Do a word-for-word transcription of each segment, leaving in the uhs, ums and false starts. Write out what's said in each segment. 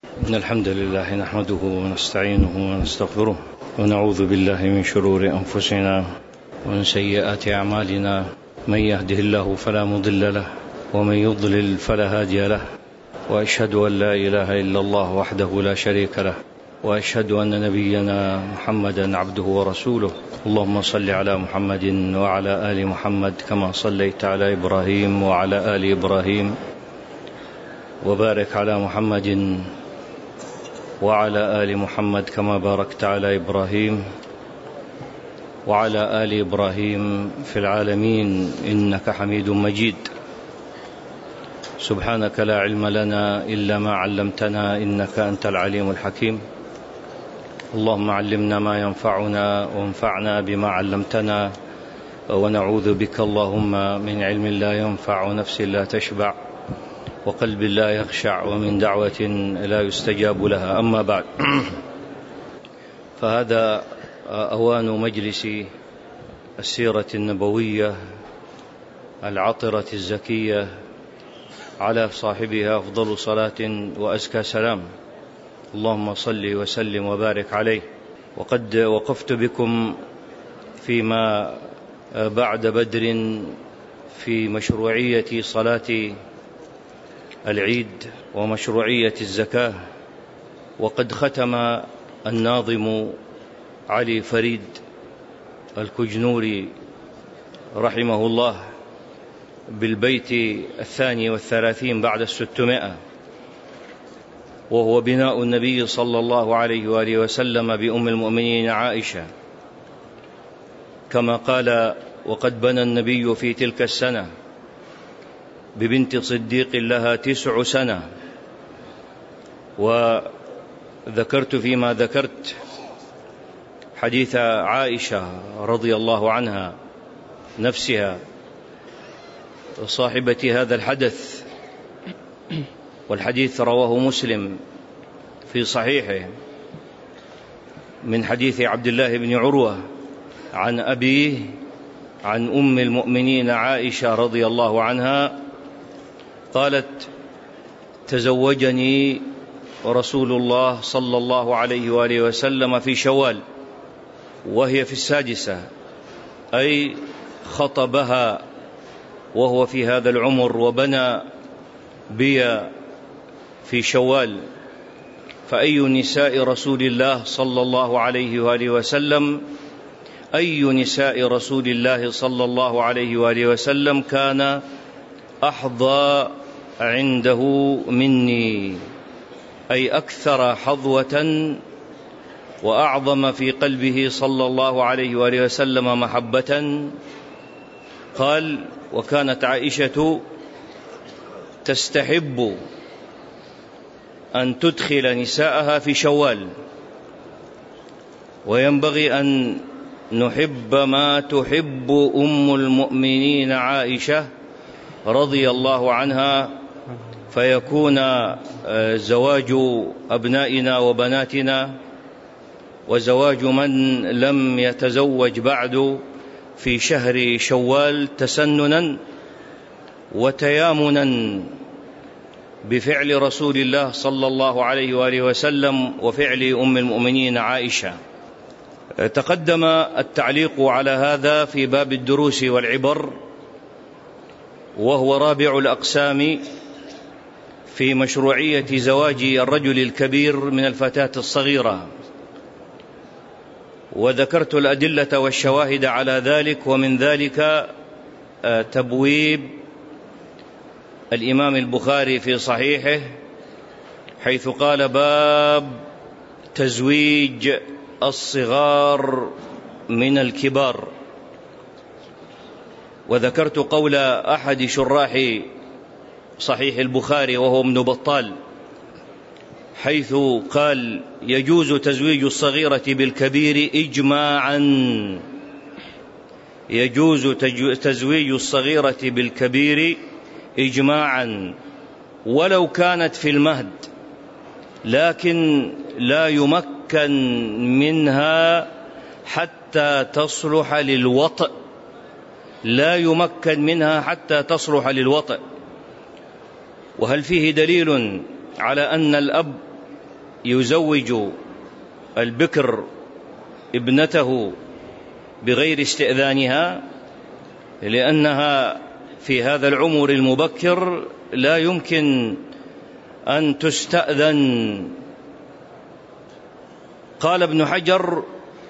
إن الحمد لله نحمده ونستعينه ونستغفره ونعوذ بالله من شرور أنفسنا ومن سيئات أعمالنا، من يهده الله فلا مضل له ومن يضلل فلا هادي له، وأشهد أن لا إله إلا الله وحده لا شريك له، وأشهد أن نبينا محمدا عبده ورسوله. اللهم صل على محمد وعلى آل محمد كما صليت على إبراهيم وعلى آل إبراهيم، وبارك على محمد وعلى آل محمد كما باركت على إبراهيم وعلى آل إبراهيم في العالمين إنك حميد مجيد. سبحانك لا علم لنا إلا ما علمتنا إنك أنت العليم الحكيم. اللهم علمنا ما ينفعنا وانفعنا بما علمتنا، ونعوذ بك اللهم من علم لا ينفع ونفس لا تشبع وقلب لا يخشع ومن دعوة لا يستجاب لها. أما بعد، فهذا أوان مجلس السيرة النبوية العطرة الزكية على صاحبها أفضل صلاة وأزكى سلام. اللهم صل وسلم وبارك عليه. وقد وقفت بكم فيما بعد بدر في مشروعية صلاة العيد ومشروعية الزكاة، وقد ختم الناظم علي فريد الكجنوري رحمه الله بالبيت الثاني والثلاثين بعد الستمائة، وهو بناء النبي صلى الله عليه وآله وسلم بأم المؤمنين عائشة، كما قال: وقد بنى النبي في تلك السنة ببنت صديق لها تسع سنة. وذكرت فيما ذكرت حديث عائشة رضي الله عنها نفسها صاحبة هذا الحدث، والحديث رواه مسلم في صحيحه من حديث عبد الله بن عروة عن أبيه عن أم المؤمنين عائشة رضي الله عنها قالت: تزوجني رسول الله صلى الله عليه وآله وسلم في شوال وهي في السادسة، أي خطبها وهو في هذا العمر، وبنى بي في شوال. فأي نساء رسول الله صلى الله عليه وآله وسلم أي نساء رسول الله صلى الله عليه وآله وسلم كان أحظى عنده مني، أي أكثر حظوة وأعظم في قلبه صلى الله عليه وآله وسلم محبة. قال: وكانت عائشة تستحب أن تدخل نساءها في شوال، وينبغي أن نحب ما تحب أم المؤمنين عائشة رضي الله عنها، فيكون زواج أبنائنا وبناتنا وزواج من لم يتزوج بعد في شهر شوال تسننا وتيامنا بفعل رسول الله صلى الله عليه وآله وسلم وفعل أم المؤمنين عائشة. تقدم التعليق على هذا في باب الدروس والعبر، وهو رابع الأقسام في مشروعية زواج الرجل الكبير من الفتاة الصغيرة، وذكرت الأدلة والشواهد على ذلك. ومن ذلك تبويب الإمام البخاري في صحيحه حيث قال: باب تزويج الصغار من الكبار. وذكرت قول أحد شراح صحيح البخاري وهو ابن بطال حيث قال: يجوز تزويج الصغيرة بالكبير إجماعا، يجوز تزويج الصغيرة بالكبير إجماعا ولو كانت في المهد، لكن لا يمكن منها حتى تصلح للوطء، لا يمكن منها حتى تصلح للوطء. وهل فيه دليل على أن الأب يزوج البكر ابنته بغير استئذانها، لأنها في هذا العمر المبكر لا يمكن أن تستأذن. قال ابن حجر: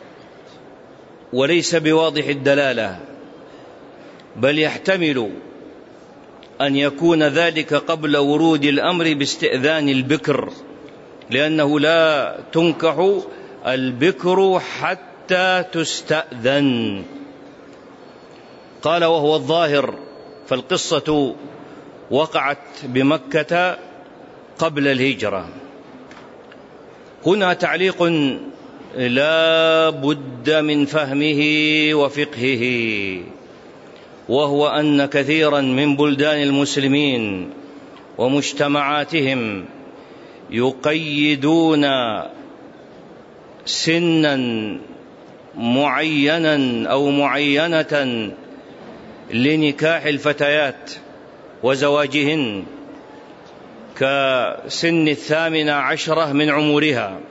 وليس بواضح الدلالة، بل يحتمل أن يكون ذلك قبل ورود الأمر باستئذان البكر، لأنه لا تنكح البكر حتى تستأذن. قال: وهو الظاهر، فالقصة وقعت بمكة قبل الهجرة. هنا تعليق لا بد من فهمه وفقهه، وهو أن كثيرا من بلدان المسلمين ومجتمعاتهم يقيدون سنا معينا أو معينة لنكاح الفتيات وزواجهن، كسن الثامنة عشرة من عمرها.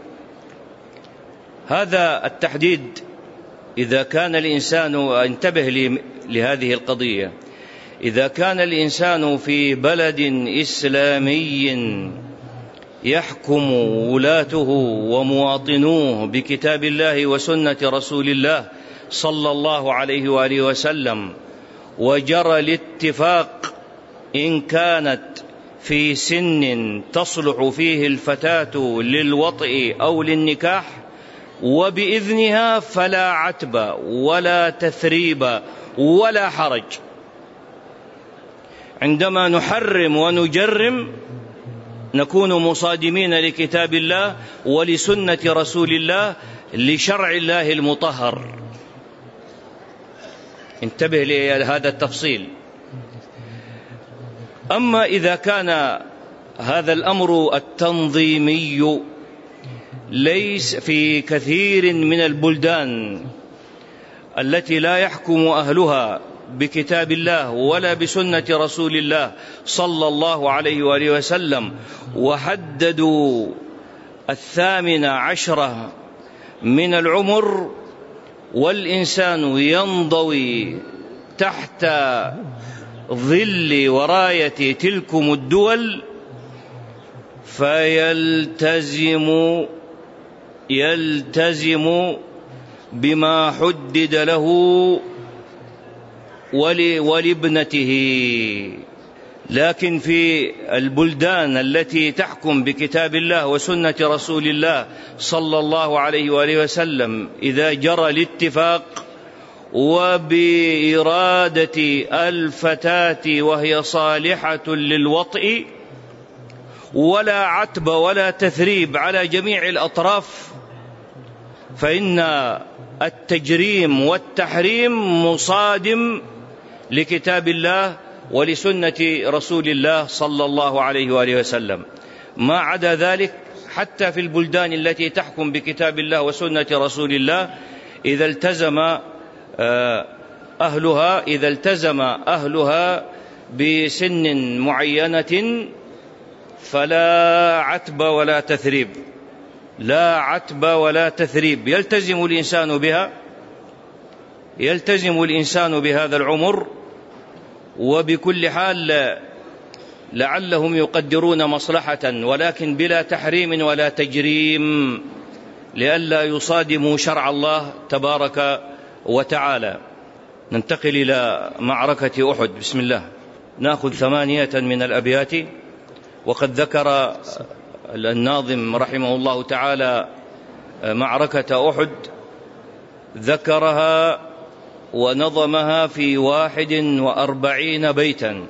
هذا التحديد إذا كان الإنسان، انتبه لهذه القضية، إذا كان الإنسان في بلد إسلامي يحكم ولاته ومواطنوه بكتاب الله وسنة رسول الله صلى الله عليه وآله وسلم، وجرى الاتفاق إن كانت في سن تصلح فيه الفتاة للوطئ أو للنكاح وبإذنها، فلا عتب ولا تثريب ولا حرج. عندما نحرم ونجرم نكون مصادمين لكتاب الله ولسنة رسول الله، لشرع الله المطهر. انتبه لهذا التفصيل. أما إذا كان هذا الأمر التنظيمي ليس في كثير من البلدان التي لا يحكم أهلها بكتاب الله ولا بسنة رسول الله صلى الله عليه وآله وسلم، وحددوا الثامن عشرة من العمر، والإنسان ينضوي تحت ظل وراية تلكم الدول، فيلتزم يلتزم بما حدد له ولابنته. لكن في البلدان التي تحكم بكتاب الله وسنة رسول الله صلى الله عليه وآله وسلم، إذا جرى الاتفاق وبإرادة الفتاة وهي صالحة للوطئ، ولا عتب ولا تثريب على جميع الأطراف، فإن التجريم والتحريم مصادم لكتاب الله ولسنة رسول الله صلى الله عليه وآله وسلم. ما عدا ذلك، حتى في البلدان التي تحكم بكتاب الله وسنة رسول الله، إذا التزم أهلها إذا التزم أهلها بسن معينة فلا عتب ولا تثريب، لا عتب ولا تثريب. يلتزم الإنسان بها، يلتزم الإنسان بهذا العمر. وبكل حال لعلهم يقدرون مصلحة، ولكن بلا تحريم ولا تجريم، لئلا يصادموا شرع الله تبارك وتعالى. ننتقل إلى معركة أحد. بسم الله. نأخذ ثمانية من الأبيات. وقد ذكر الناظم رحمه الله تعالى معركة أحد، ذكرها ونظمها في واحد وأربعين بيتا.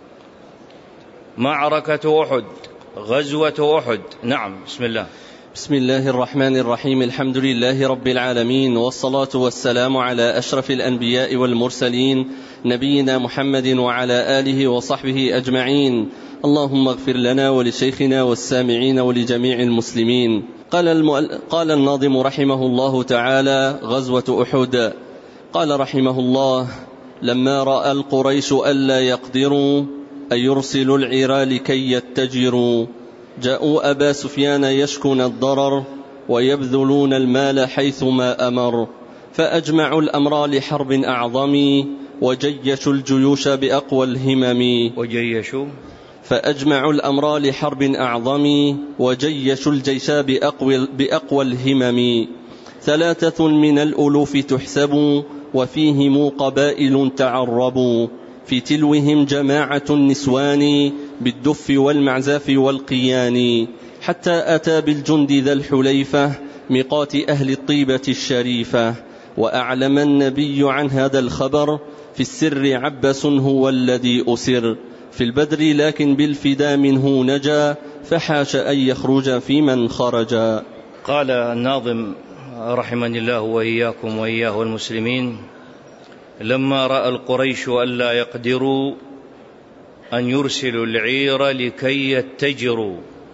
معركة أحد، غزوة أحد. نعم. بسم الله. بسم الله الرحمن الرحيم. الحمد لله رب العالمين، والصلاة والسلام على أشرف الأنبياء والمرسلين، نبينا محمد وعلى آله وصحبه أجمعين. اللهم اغفر لنا ولشيخنا والسامعين ولجميع المسلمين. قال, المؤل... قال الناظم رحمه الله تعالى: غزوة أحد. قال رحمه الله: لما رأى القريش ألا يقدروا أن يرسلوا العرى لكي يتجروا جاءوا أبا سفيان يشكون الضرر ويبذلون المال حيثما أمر، فأجمعوا الأمر لحرب أعظم وجيشوا الجيوش بأقوى الهمم. وجيشوا فأجمعوا الأمر لحرب أعظم وجيشوا الجيش بأقوى, بأقوى الهمم. ثلاثة من الألوف تحسب وفيهم قبائل تعربوا، في تلوهم جماعة النسوان بالدف والمعزاف والقيان، حتى أتى بالجند ذا الحليفة ميقات أهل الطيبة الشريفة. وأعلم النبي عن هذا الخبر في السر عباس هو الذي أسر في البدر، لكن بالفدا منه نجا فحاش أن يخرج في من خرجا. قال الناظم رحمني الله وإياكم وإياه والمسلمين: لما رأى القريش ألا يقدروا أن يرسلوا العير لكي يتجروا،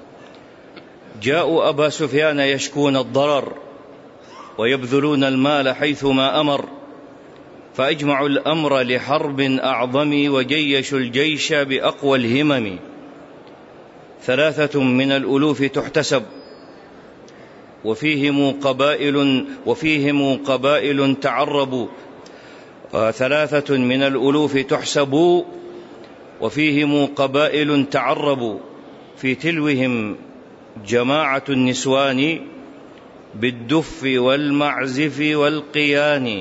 جاءوا أبا سفيان يشكون الضرر ويبذلون المال حيثما أمر، فأجمعوا الأمر لحرب أعظم وجيشوا الجيش بأقوى الهمم. ثلاثة من الألوف تحتسب وفيهم قبائل وفيهم قبائل تعربوا. ثلاثة من الألوف تحسب وفيهم قبائل تعربوا، في تلوهم جماعة النسوان بالدف والمعزف والقيان،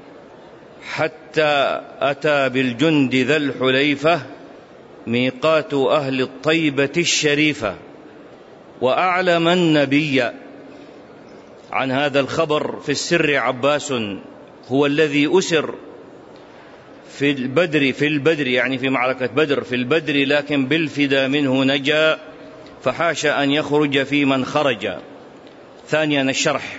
حتى أتى بالجند ذا الحليفة ميقات أهل الطيبة الشريفة. وأعلم النبي عن هذا الخبر في السر عباس هو الذي أسر في البدر في البدر يعني في معركة بدر في البدر، لكن بالفدا منه نجا فحاش أن يخرج في من خرج. ثانيا الشرح.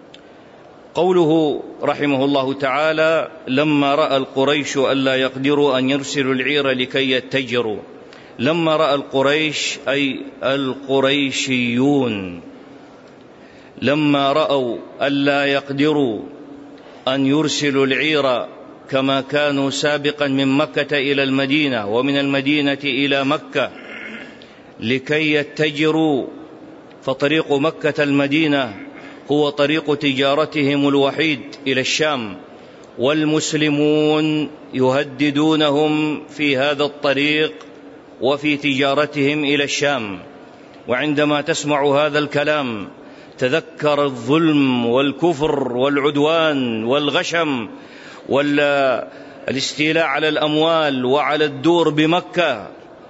قوله رحمه الله تعالى: لما رأى القريش ألا يقدروا أن يرسلوا العير لكي يتجروا. لما رأى القريش أي القريشيون، لما رأوا ألا يقدروا أن يرسلوا العير كما كانوا سابقا من مكة إلى المدينة ومن المدينة إلى مكة لكي يتجروا، فطريق مكة المدينة هو طريق تجارتهم الوحيد إلى الشام، والمسلمون يهددونهم في هذا الطريق وفي تجارتهم إلى الشام. وعندما تسمع هذا الكلام تذكر الظلم والكفر والعدوان والغشم والاستيلاء على الأموال وعلى الدور بمكة،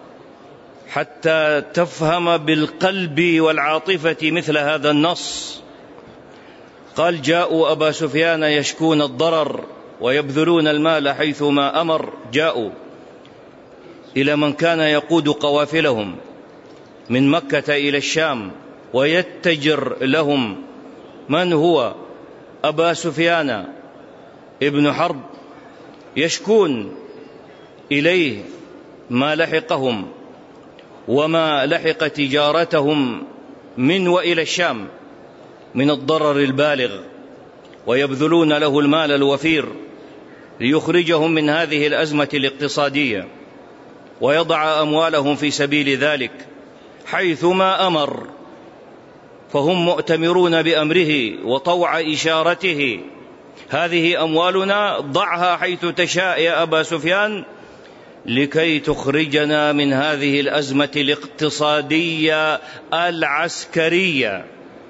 حتى تفهم بالقلب والعاطفة مثل هذا النص. قال: جاءوا أبا سفيان يشكون الضرر ويبذلون المال حيثما أمر. جاءوا إلى من كان يقود قوافلهم من مكة إلى الشام ويتجر لهم. من هو؟ أبا سفيان ابن حرب، يشكون إليه ما لحقهم وما لحق تجارتهم من وإلى الشام من الضرر البالغ، ويبذلون له المال الوفير ليخرجهم من هذه الأزمة الاقتصادية ويضع أموالهم في سبيل ذلك حيثما أمر، فهم مؤتمرون بأمره وطوع إشارته. هذه أموالنا ضعها حيث تشاء يا أبا سفيان لكي تخرجنا من هذه الأزمة الاقتصادية العسكرية.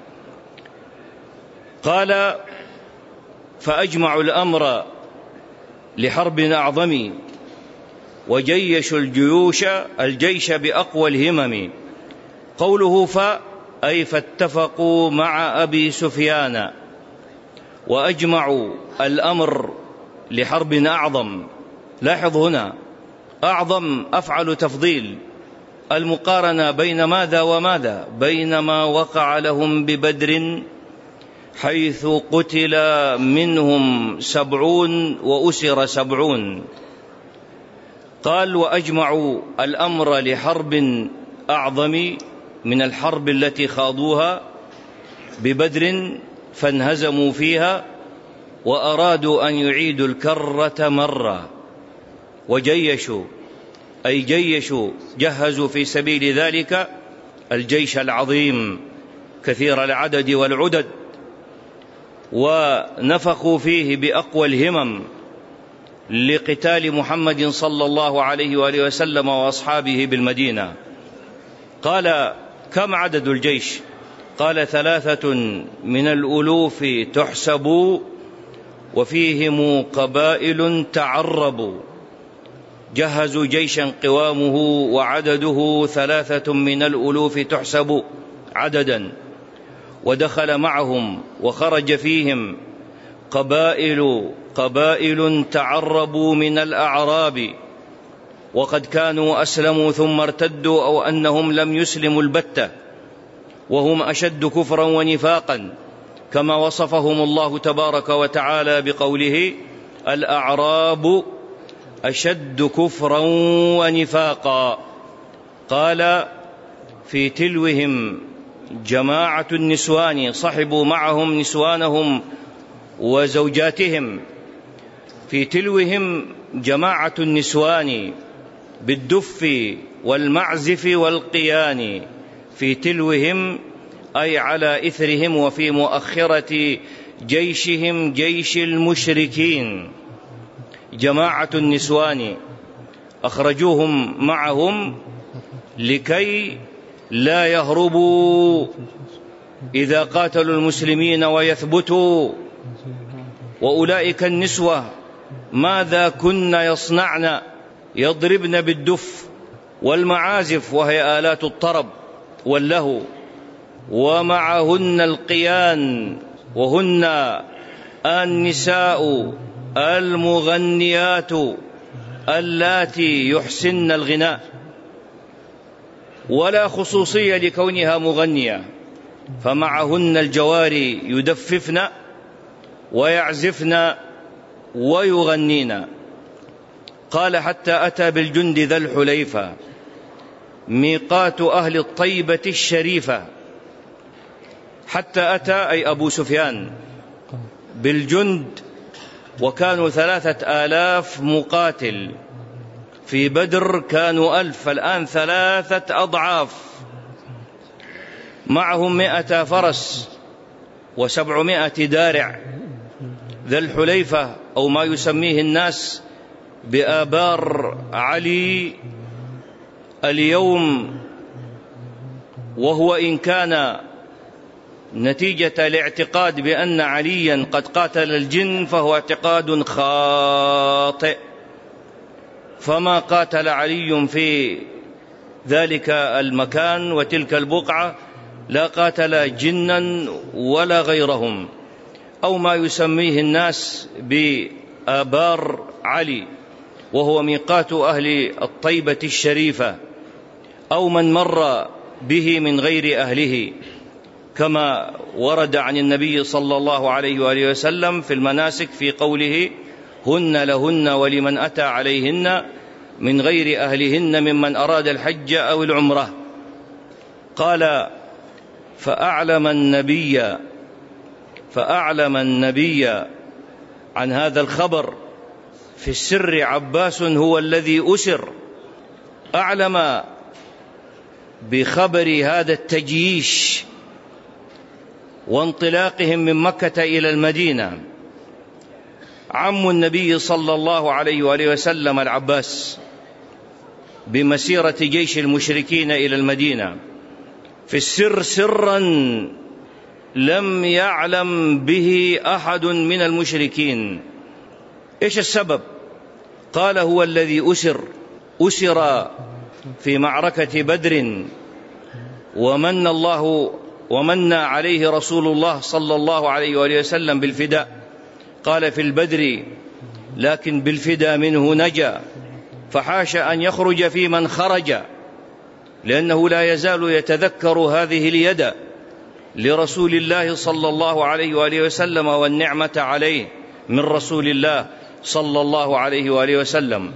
قال: فأجمعوا الأمر لحرب أعظم وجيشوا الجيوش الجيش بأقوى الهمم. قوله ف أي فاتفقوا مع أبي سفيان وأجمعوا الأمر لحرب أعظم. لاحظ هنا أعظم أفعل تفضيل، المقارنة بين ماذا وماذا؟ بين ما وقع لهم ببدر حيث قتل منهم سبعون وأسر سبعون. قال: وأجمعوا الأمر لحرب أعظم من الحرب التي خاضوها ببدر فانهزموا فيها وأرادوا أن يعيدوا الكرة مرة. وجيشوا أي جيشوا جهزوا في سبيل ذلك الجيش العظيم كثير العدد والعدد، ونفخوا فيه بأقوى الهمم لقتال محمد صلى الله عليه وآله وسلم وأصحابه بالمدينة. قال: كم عدد الجيش؟ قال: ثلاثة من الألوف تحسب، وفيهم قبائل تعربوا. جهزوا جيشا قوامه وعدده ثلاثة من الألوف تحسب عددا، ودخل معهم وخرج فيهم قبائل قبائل تعربوا من الأعراب، وقد كانوا أسلموا ثم ارتدوا، أو أنهم لم يسلموا البتة، وهم أشد كفرا ونفاقا، كما وصفهم الله تبارك وتعالى بقوله: الأعراب أشد كفرا ونفاقا. قال: في تلوهم جماعة النسوان، صحبوا معهم نسوانهم وزوجاتهم. في تلوهم جماعة النسوان بالدف والمعزف والقيان. في تلوهم أي على إثرهم وفي مؤخرة جيشهم جيش المشركين. جماعة النسوان أخرجوهم معهم لكي لا يهربوا إذا قاتلوا المسلمين ويثبتوا. وأولئك النسوة ماذا كن يصنعن؟ يضربن بالدف والمعازف، وهي آلات الطرب واللهو، ومعهن القيان، وهن النساء المغنيات اللاتي يحسن الغناء، ولا خصوصية لكونها مغنية، فمعهن الجواري يدففن ويعزفن ويغنين. قال: حتى أتى بالجند ذا الحليفة ميقات أهل الطيبة الشريفة. حتى أتى أي أبو سفيان بالجند، وكانوا ثلاثة آلاف مقاتل. في بدر كانوا ألف، فالآن ثلاثة أضعاف. معهم مئة فرس وسبعمائة دارع. ذا الحليفة أو ما يسميه الناس بآبار علي اليوم، وهو إن كان نتيجة الاعتقاد بأن عليا قد قاتل الجن فهو اعتقاد خاطئ، فما قاتل علي في ذلك المكان وتلك البقعة، لا قاتل جنا ولا غيرهم، أو ما يسميه الناس بآبار علي، وهو ميقات أهل الطيبة الشريفة، أو من مر به من غير أهله، كما ورد عن النبي صلى الله عليه وآله وسلم في المناسك في قوله: هن لهن ولمن أتى عليهن من غير أهلهن ممن أراد الحج أو العمرة. قال: فأعلم النبي فأعلم النبي عن هذا الخبر في السر عباس هو الذي أسر. أعلم بخبر هذا التجييش وانطلاقهم من مكة إلى المدينة عم النبي صلى الله عليه وآله وسلم العباس بمسيرة جيش المشركين إلى المدينة في السر، سرا لم يعلم به أحد من المشركين. إيش السبب؟ قال: هو الذي أسر أسر في معركة بدر، ومن الله ومن عليه رسول الله صلى الله عليه وآله وسلم بالفداء. قال: في البدر لكن بالفداء منه نجا، فحاش أن يخرج في من خرج، لأنه لا يزال يتذكر هذه اليد لرسول الله صلى الله عليه وآله وسلم والنعمة عليه من رسول الله صلى الله عليه وآله وسلم،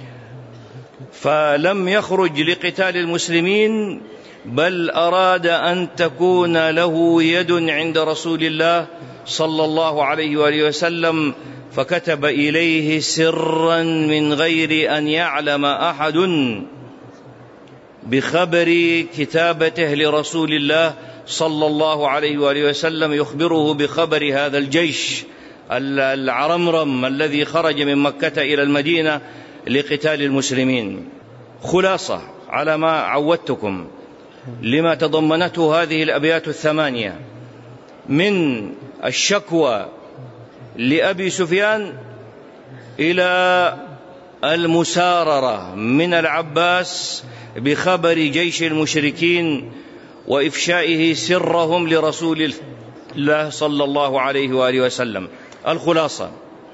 فلم يخرج لقتال المسلمين، بل أراد أن تكون له يد عند رسول الله صلى الله عليه وآله وسلم، فكتب إليه سرا من غير أن يعلم أحد بخبر كتابته لرسول الله صلى الله عليه وآله وسلم، يخبره بخبر هذا الجيش العرمرم الذي خرج من مكة إلى المدينة لقتال المسلمين. خلاصة على ما عودتكم لما تضمنته هذه الأبيات الثمانية من الشكوى لأبي سفيان إلى المساررة من العباس بخبر جيش المشركين وإفشائه سرهم لرسول الله صلى الله عليه وآله وسلم. الخلاصة: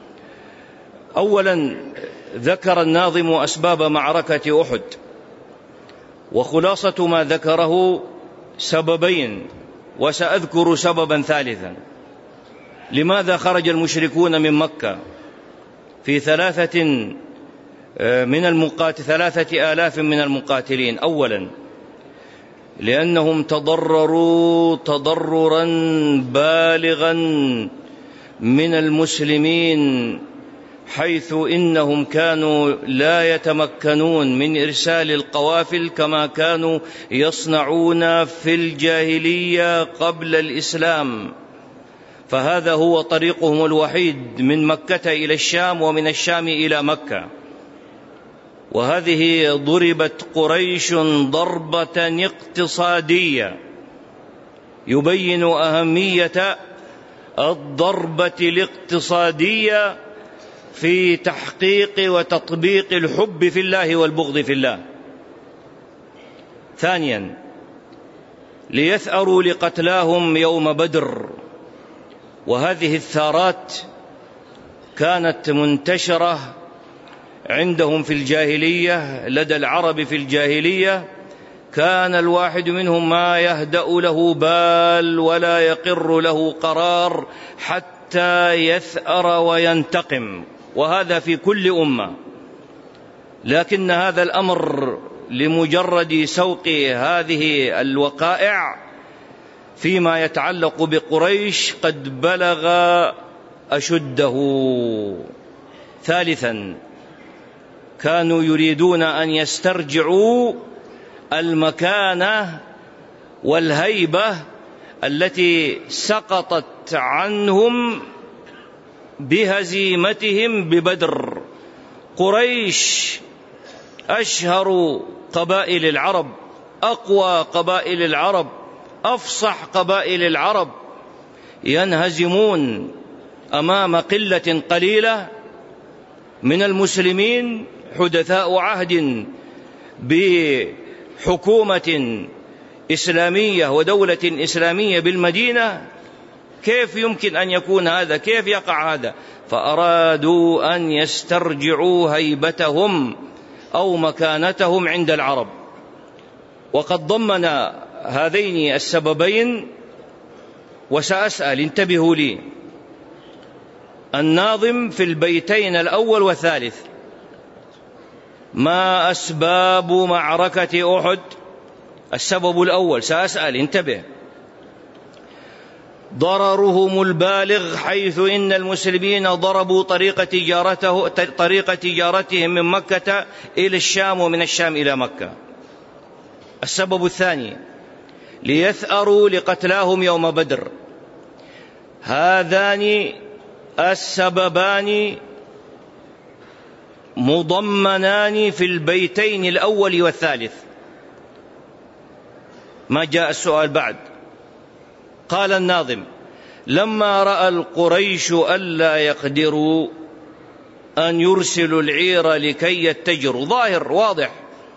أولا ذكر الناظم أسباب معركة أحد، وخلاصة ما ذكره سببين، وسأذكر سببا ثالثا. لماذا خرج المشركون من مكة في ثلاثة من المقاتل ثلاثة آلاف من المقاتلين؟ أولا لأنهم تضرروا تضررا بالغا من المسلمين، حيث إنهم كانوا لا يتمكنون من إرسال القوافل كما كانوا يصنعون في الجاهلية قبل الإسلام، فهذا هو طريقهم الوحيد من مكة إلى الشام ومن الشام إلى مكة. وهذه ضربت قريش ضربة اقتصادية يبين أهمية الضربة الاقتصادية في تحقيق وتطبيق الحب في الله والبغض في الله. ثانيا ليثأروا لقتلاهم يوم بدر، وهذه الثارات كانت منتشرة عندهم في الجاهلية، لدى العرب في الجاهلية كان الواحد منهم ما يهدأ له بال ولا يقر له قرار حتى يثأر وينتقم، وهذا في كل أمة. لكن هذا الأمر لمجرد سوق هذه الوقائع فيما يتعلق بقريش قد بلغ أشده. ثالثا كانوا يريدون أن يسترجعوا المكانة والهيبة التي سقطت عنهم بهزيمتهم ببدر. قريش أشهر قبائل العرب، أقوى قبائل العرب، أفصح قبائل العرب، ينهزمون أمام قلة قليلة من المسلمين حدثاء عهد بحكومة إسلامية ودولة إسلامية بالمدينة. كيف يمكن أن يكون هذا؟ كيف يقع هذا؟ فأرادوا أن يسترجعوا هيبتهم أو مكانتهم عند العرب. وقد ضمن هذين السببين، وسأسأل انتبهوا لي، الناظم في البيتين الأول والثالث: ما أسباب معركة أحد؟ السبب الأول سأسأل انتبه: ضررهم البالغ، حيث إن المسلمين ضربوا طريق تجارته طريق تجارتهم من مكة إلى الشام ومن الشام إلى مكة. السبب الثاني: ليثأروا لقتلاهم يوم بدر. هذان السببان مضمنان في البيتين الأول والثالث. ما جاء السؤال بعد. قال الناظم: لما رأى القريش ألا يقدروا أن يرسلوا العير لكي يتجروا، ظاهر واضح،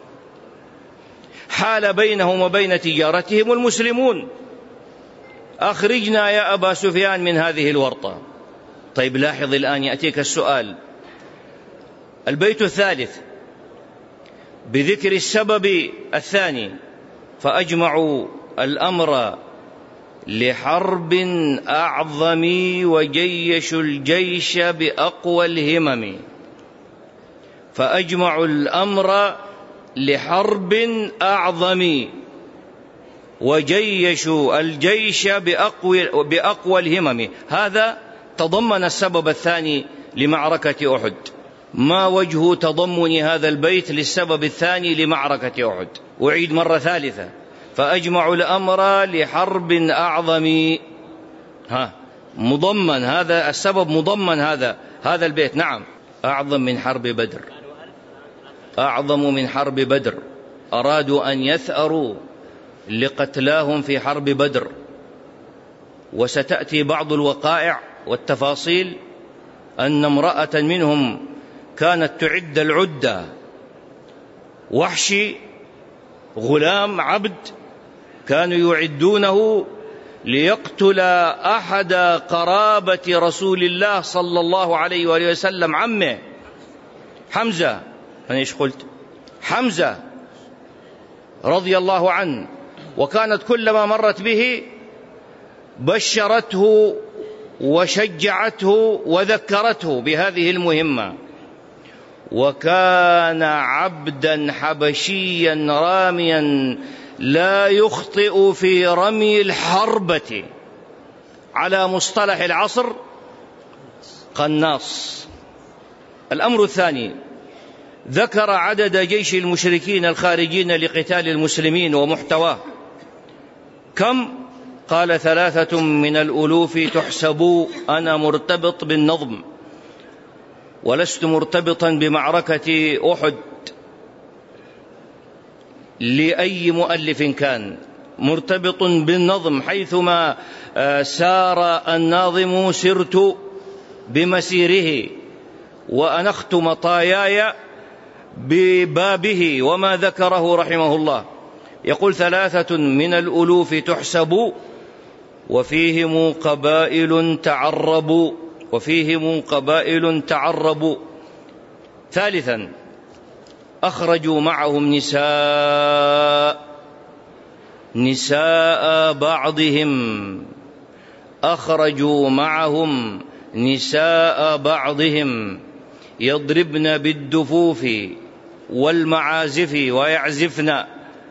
حال بينهم وبين تجارتهم المسلمون. أخرجنا يا أبا سفيان من هذه الورطة. طيب لاحظ الآن يأتيك السؤال. البيت الثالث بذكر السبب الثاني: فأجمعوا الأمر لحرب أعظم وجيشوا الجيش بأقوى الهمم. فأجمعوا الأمر لحرب أعظم وجيشوا الجيش بأقوى, بأقوى الهمم. هذا تضمن السبب الثاني لمعركة أحد. ما وجه تضمن هذا البيت للسبب الثاني لمعركة أحد؟ أعيد مرة ثالثة: فأجمع الأمر لحرب أعظم. ها مضمن هذا السبب، مضمن هذا هذا البيت. نعم، أعظم من حرب بدر، أعظم من حرب بدر. أرادوا أن يثأروا لقتلاهم في حرب بدر، وستأتي بعض الوقائع والتفاصيل أن امرأة منهم كانت تعد العدة، وحشي غلام عبد كانوا يعدونه ليقتل أحد قرابة رسول الله صلى الله عليه وآله وسلم، عمه حمزة. أنا إيش قلت؟ حمزة رضي الله عنه. وكانت كلما مرت به بشرته وشجعته وذكرته بهذه المهمة. وكان عبدا حبشيا راميا لا يخطئ في رمي الحربة، على مصطلح العصر قناص. الأمر الثاني: ذكر عدد جيش المشركين الخارجين لقتال المسلمين ومحتواه. كم؟ قال: ثلاثة من الألوف تحسبوا. أنا مرتبط بالنظم ولست مرتبطا بمعركة أحد لأي مؤلف كان، مرتبط بالنظم. حيثما سار الناظم سرت بمسيره، وأنخت مطاياي ببابه وما ذكره رحمه الله. يقول: ثلاثة من الألوف تحسب، وفيهم قبائل تعربوا، وفيهم قبائل تعربوا. ثالثا: أخرجوا معهم نساء نساء بعضهم، أخرجوا معهم نساء بعضهم يضربن بالدفوف والمعازف ويعزفن،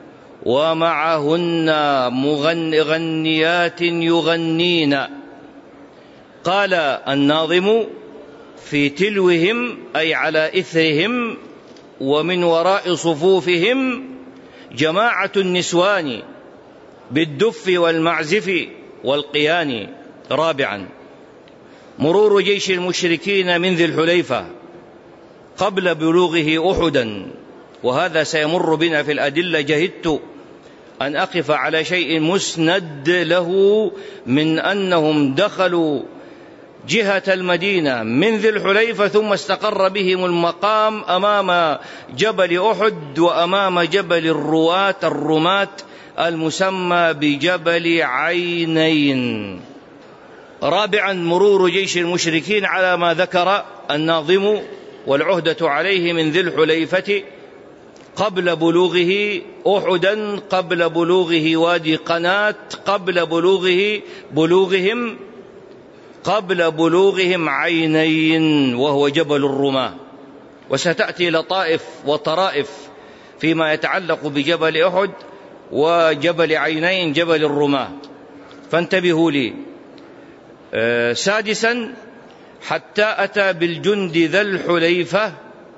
ومعهن مغنيات يغنين. قال الناظم: في تلوهم أي على إثرهم ومن وراء صفوفهم جماعة النسوان بالدف والمعزف والقيان. رابعا: مرور جيش المشركين من ذي الحليفة قبل بلوغه أحدا، وهذا سيمر بنا في الأدلة. جهدت أن أقف على شيء مسند له من أنهم دخلوا جهة المدينة من ذي الحليفة، ثم استقر بهم المقام أمام جبل أحد وأمام جبل الرواة الرماة المسمى بجبل عينين. رابعا: مرور جيش المشركين على ما ذكر الناظم والعهدة عليه من ذي الحليفة قبل بلوغه أحدا، قبل بلوغه وادي قناة، قبل بلوغه بلوغهم قبل بلوغهم عينين وهو جبل الرماة. وستأتي لطائف وطرائف فيما يتعلق بجبل أحد وجبل عينين جبل الرماة، فانتبهوا لي. أه سادسا: حتى أتى بالجند ذا الحليفة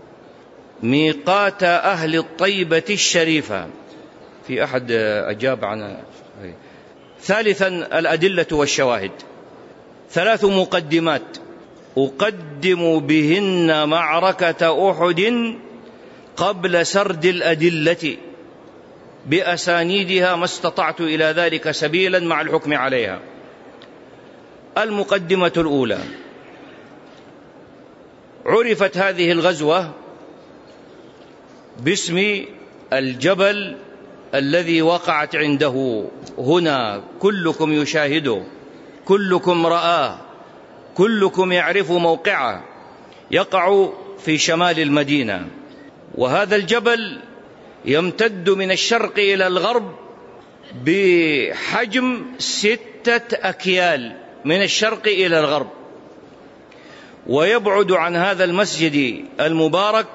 ميقات أهل الطيبة الشريفة. في أحد أجاب عن. ثالثا: الأدلة والشواهد. ثلاث مقدمات أقدم بهن معركة أحد قبل سرد الأدلة بأسانيدها ما استطعت إلى ذلك سبيلا مع الحكم عليها. المقدمة الأولى: عرفت هذه الغزوة باسم الجبل الذي وقعت عنده. هنا كلكم يشاهده، كلكم رآه، كلكم يعرف موقعه. يقع في شمال المدينة، وهذا الجبل يمتد من الشرق إلى الغرب بحجم ستة أكيال من الشرق إلى الغرب، ويبعد عن هذا المسجد المبارك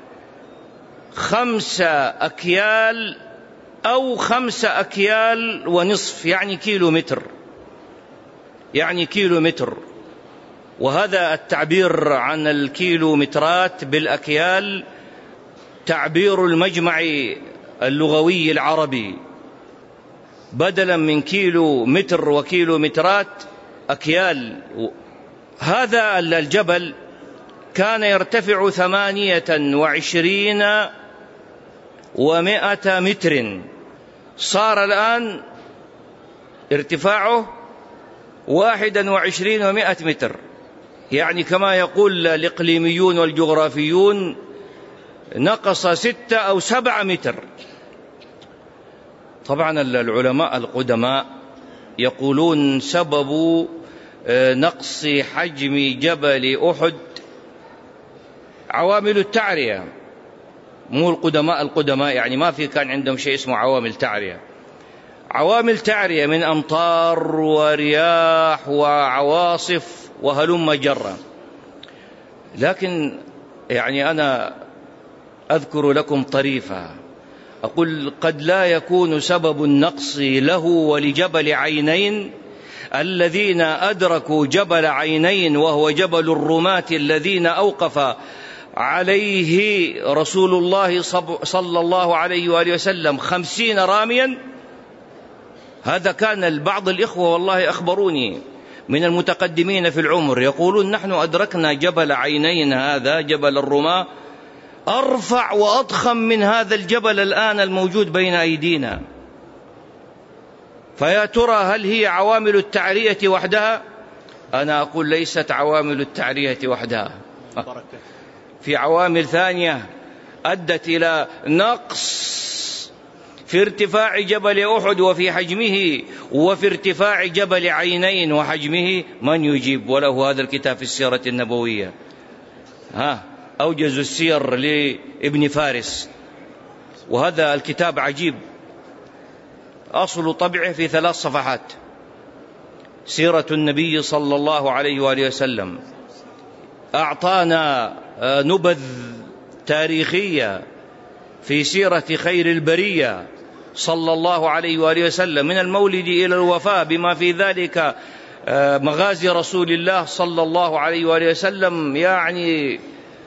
خمسة أكيال أو خمسة أكيال ونصف، يعني كيلو متر، يعني كيلو متر. وهذا التعبير عن الكيلومترات بالأكيال تعبير المجمع اللغوي العربي، بدلا من كيلو متر وكيلو مترات أكيال. هذا الجبل كان يرتفع ثمانية وعشرين ومائة متر، صار الآن ارتفاعه واحدا وعشرين ومائة متر، يعني كما يقول الإقليميون والجغرافيون نقص ستة أو سبعة متر. طبعا العلماء القدماء يقولون سبب نقص حجم جبل أحد عوامل التعرية، مو القدماء القدماء يعني ما في كان عندهم شيء اسمه عوامل تعرية، عوامل تعرية من أمطار ورياح وعواصف وهلم جرا. لكن يعني أنا أذكر لكم طريفة، أقول قد لا يكون سبب النقص له ولجبل عينين الذين أدركوا جبل عينين وهو جبل الرماة الذين أوقف عليه رسول الله صلى الله عليه وآله وسلم خمسين راميا. هذا كان بعض الإخوة والله أخبروني من المتقدمين في العمر يقولون نحن أدركنا جبل عينين، هذا جبل الرماة أرفع وأضخم من هذا الجبل الآن الموجود بين أيدينا. فيا ترى هل هي عوامل التعرية وحدها؟ أنا أقول ليست عوامل التعرية وحدها، في عوامل ثانية أدت إلى نقص في ارتفاع جبل أحد وفي حجمه وفي ارتفاع جبل عينين وحجمه. من يجيب؟ وله هذا الكتاب في السيرة النبوية، ها أوجز السير لابن فارس، وهذا الكتاب عجيب، أصل طبعه في ثلاث صفحات، سيرة النبي صلى الله عليه وآله وسلم. أعطانا نبذ تاريخية في سيرة خير البرية صلى الله عليه وآله وسلم من المولد إلى الوفاة، بما في ذلك مغازي رسول الله صلى الله عليه وآله وسلم، يعني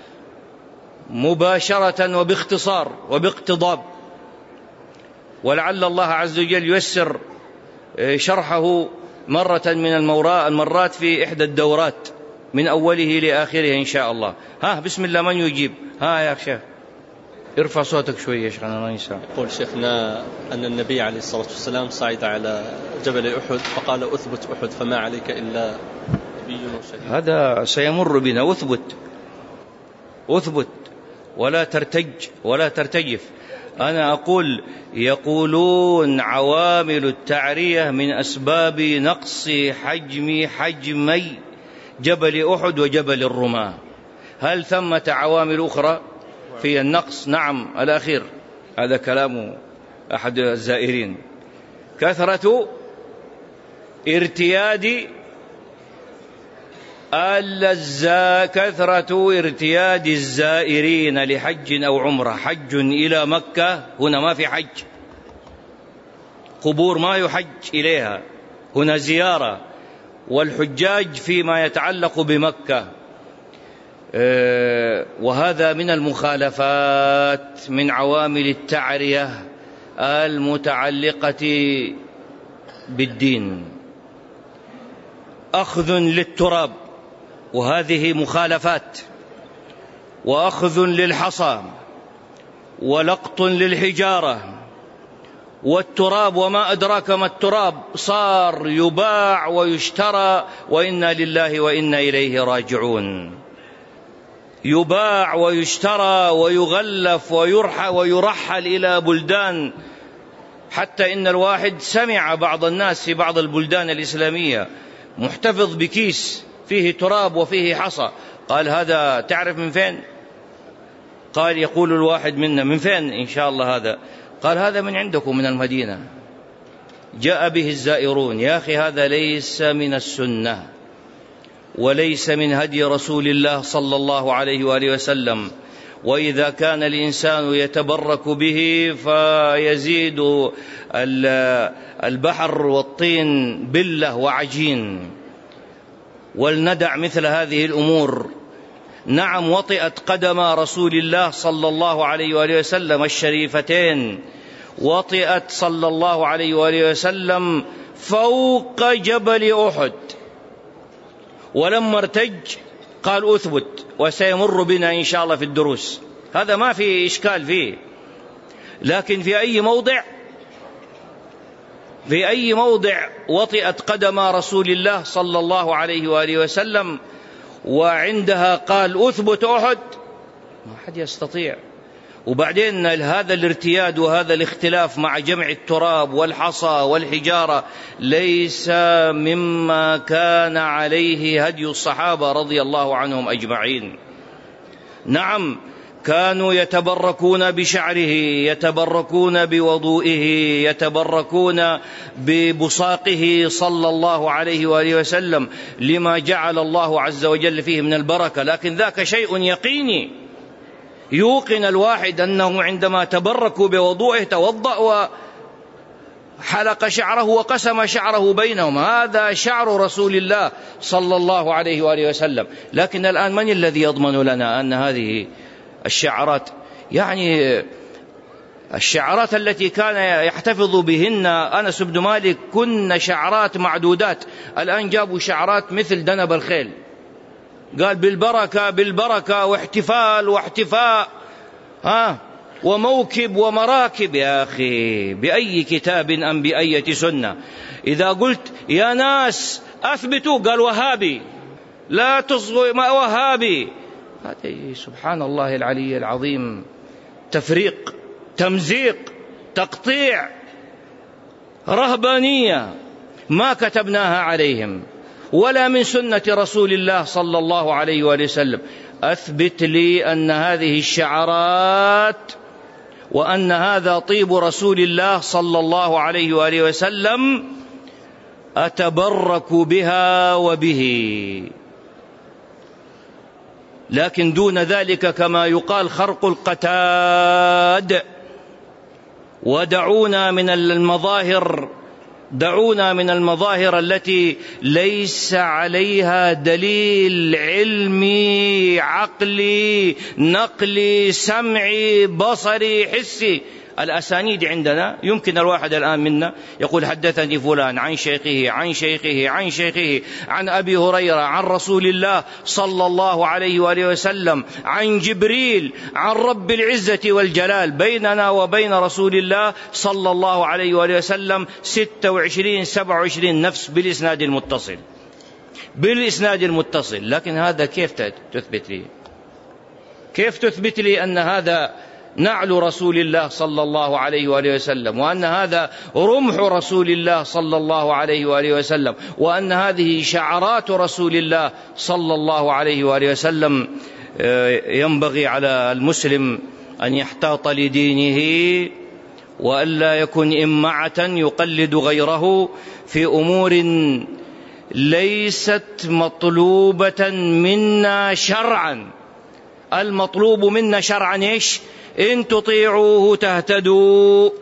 مباشرة وباختصار وباقتضاب. ولعل الله عز وجل ييسر شرحه مرة من المرات في إحدى الدورات من أوله لآخره إن شاء الله. ها بسم الله، من يجيب؟ ها يا شيخ ارفع صوتك شوية يا شيخنا ما يسمع. يقول شيخنا أن النبي عليه الصلاة والسلام صعد على جبل أحد فقال أثبت أحد فما عليك إلا نبي وشهيد. هذا سيمر بنا، أثبت أثبت ولا ترتج ولا ترتجف. أنا أقول يقولون عوامل التعرية من أسباب نقص حجم حجمي جبل أحد وجبل الرماة. هل ثمة عوامل أخرى في النقص؟ نعم الأخير، هذا كلام أحد الزائرين، كثرة ارتياد الزا كثرة ارتياد الزائرين لحج أو عمرة. حج إلى مكة، هنا ما في حج، قبور ما يحج إليها، هنا زيارة، والحجاج فيما يتعلق بمكة. وهذا من المخالفات من عوامل التعرية المتعلقة بالدين. أخذ للتراب، وهذه مخالفات، وأخذ للحصى، ولقط للحجارة، والتراب وما أدراك ما التراب، صار يباع ويشترى، وإنا لله وإنا إليه راجعون. يباع ويشترى ويغلف ويرحل إلى بلدان، حتى إن الواحد سمع بعض الناس في بعض البلدان الإسلامية محتفظ بكيس فيه تراب وفيه حصى، قال هذا تعرف من فين؟ قال يقول الواحد منا من فين إن شاء الله هذا؟ قال هذا من عندكم من المدينة، جاء به الزائرون. يا أخي هذا ليس من السنة وليس من هدي رسول الله صلى الله عليه وآله وسلم. وإذا كان الإنسان يتبرك به فيزيد البحر والطين بلة وعجين. ولندع مثل هذه الأمور. نعم، وطئت قدم رسول الله صلى الله عليه وآله وسلم الشريفتين، وطئت صلى الله عليه وآله وسلم فوق جبل أحد، ولما ارتج قال أثبت وسيمر بنا إن شاء الله في الدروس، هذا ما في إشكال فيه. لكن في أي موضع في أي موضع وطئت قدم رسول الله صلى الله عليه وآله وسلم وعندها قال أثبت أحد؟ ما حد يستطيع. وبعدين هذا الارتياد وهذا الاختلاف مع جمع التراب والحصى والحجارة ليس مما كان عليه هدي الصحابة رضي الله عنهم أجمعين. نعم، كانوا يتبركون بشعره، يتبركون بوضوئه، يتبركون ببصاقه صلى الله عليه وآله وسلم لما جعل الله عز وجل فيه من البركة، لكن ذاك شيء يقيني يوقن الواحد أنه عندما تبركوا بوضوئه توضأ وحلق شعره وقسم شعره بينهم، هذا شعر رسول الله صلى الله عليه وآله وسلم. لكن الآن من الذي يضمن لنا أن هذه الشعرات، يعني الشعرات التي كان يحتفظ بهن أنس بن مالك كن شعرات معدودات، الآن جابوا شعرات مثل دنب الخيل، قال بالبركة بالبركة واحتفال واحتفاء ها وموكب ومراكب. يا أخي بأي كتاب أم بأية سنة؟ إذا قلت يا ناس أثبتوا قال وهابي، لا تصغوا ما وهابي، هذا سبحان الله العلي العظيم تفريق، تمزيق، تقطيع، رهبانية ما كتبناها عليهم ولا من سنة رسول الله صلى الله عليه وآله وسلم. أثبت لي أن هذه الشعرات وأن هذا طيب رسول الله صلى الله عليه وآله وسلم أتبرك بها وبه. لكن دون ذلك كما يقال خرق القتاد. ودعونا من المظاهر دعونا من المظاهر التي ليس عليها دليل علمي عقلي نقلي سمعي بصري حسي. الأسانيد عندنا يمكن الواحد الآن منا يقول حدثني فلان عن شيخه عن شيخه عن شيخه عن أبي هريرة عن رسول الله صلى الله عليه وآله وسلم عن جبريل عن رب العزة والجلال. بيننا وبين رسول الله صلى الله عليه وآله وسلم ستة وعشرين سبعة وعشرين نفس بالإسناد المتصل بالإسناد المتصل. لكن هذا كيف تثبت لي كيف تثبت لي أن هذا نعل رسول الله صلى الله عليه وآله وسلم، وأن هذا رمح رسول الله صلى الله عليه وآله وسلم، وأن هذه شعرات رسول الله صلى الله عليه وآله وسلم؟ ينبغي على المسلم أن يحتاط لدينه وألا يكن إمعة يقلد غيره في أمور ليست مطلوبة منا شرعا. المطلوب منا شرعا إيش؟ إن تطيعوه تهتدوا،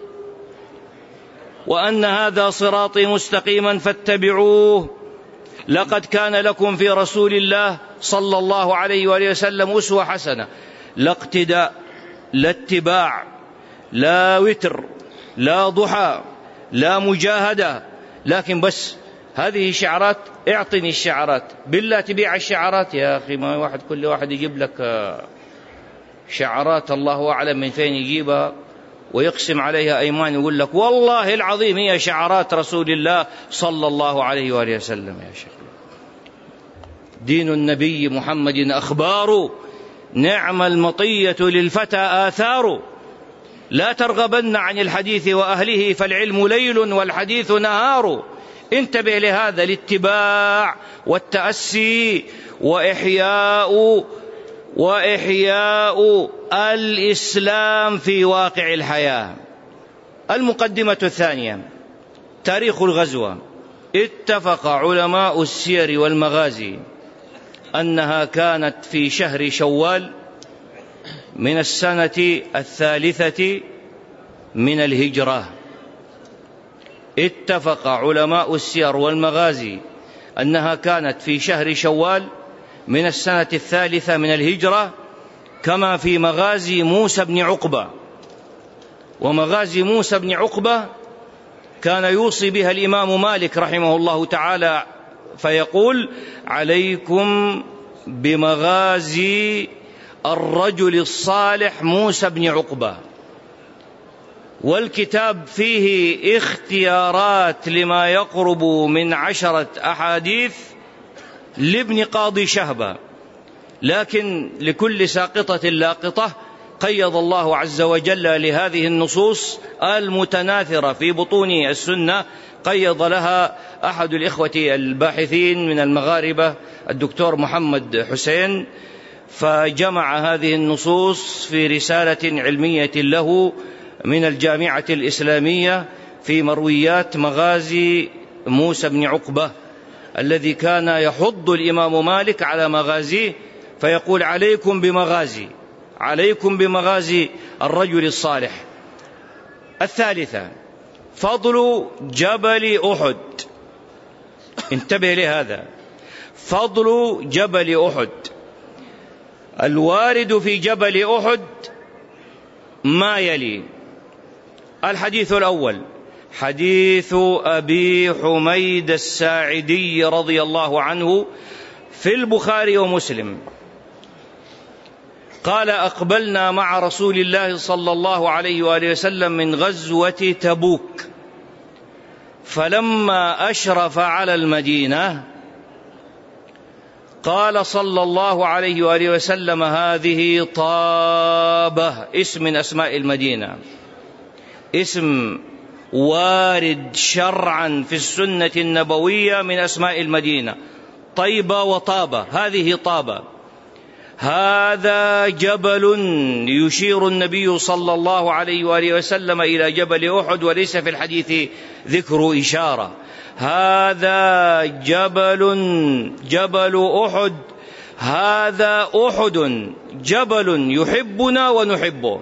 وأن هذا صراطي مستقيما فاتبعوه. لقد كان لكم في رسول الله صلى الله عليه وآله وسلم أسوة حسنة. لا اقتداء، لا اتباع، لا وتر، لا ضحى، لا مجاهدة، لكن بس هذه شعرات. اعطني الشعرات بالله، تبيع الشعرات يا أخي؟ ما واحد كل واحد يجيب لك شعرات الله أعلم من فين يجيبها ويقسم عليها أيمان يقول لك والله العظيم هي شعرات رسول الله صلى الله عليه وآله وسلم. يا شيخ دين النبي محمد أخبار، نعم المطية للفتى آثار. لا ترغبن عن الحديث وأهله فالعلم ليل والحديث نهار. انتبه لهذا الاتباع والتأسي وإحياء وإحياء الإسلام في واقع الحياة. المقدمة الثانية تاريخ الغزوة. اتفق علماء السير والمغازي أنها كانت في شهر شوال من السنة الثالثة من الهجرة. اتفق علماء السير والمغازي أنها كانت في شهر شوال من السنة الثالثة من الهجرة، كما في مغازي موسى بن عقبة. ومغازي موسى بن عقبة كان يوصي بها الإمام مالك رحمه الله تعالى، فيقول: عليكم بمغازي الرجل الصالح موسى بن عقبة. والكتاب فيه اختيارات لما يقرب من عشرة أحاديث لابن قاضي شهبة، لكن لكل ساقطة لاقطة قيض الله عز وجل لهذه النصوص المتناثرة في بطون السنة، قيض لها أحد الإخوة الباحثين من المغاربة الدكتور محمد حسين، فجمع هذه النصوص في رسالة علمية له من الجامعة الإسلامية في مرويات مغازي موسى بن عقبة، الذي كان يحض الإمام مالك على مغازيه، فيقول: عليكم بمغازي، عليكم بمغازي الرجل الصالح. الثالثة: فضل جبل أحد. انتبه لهذا، فضل جبل أحد. الوارد في جبل أحد ما يلي: الحديث الأول حديث أبي حميد الساعدي رضي الله عنه في البخاري ومسلم قال: أقبلنا مع رسول الله صلى الله عليه وآله وسلم من غزوة تبوك، فلما أشرف على المدينة قال صلى الله عليه وآله وسلم: هذه طابة، اسم من أسماء المدينة، اسم وارد شرعا في السنة النبوية من أسماء المدينة، طيبة وطابة، هذه طابة. هذا جبل، يشير النبي صلى الله عليه وآله وسلم إلى جبل أحد، وليس في الحديث ذكر إشارة. هذا جبل، جبل أحد، هذا أحد، جبل يحبنا ونحبه.